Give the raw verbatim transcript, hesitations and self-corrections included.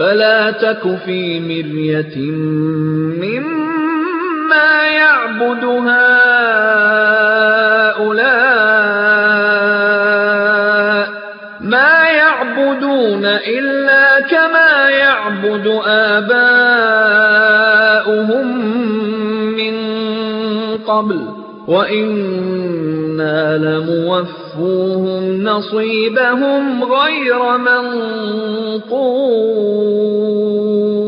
فلا تك في مرية مما يعبد هؤلاء ما يعبدون إلا كما يعبد آباؤهم من قبل وإنا لموفوهم نصيبهم غير منقوص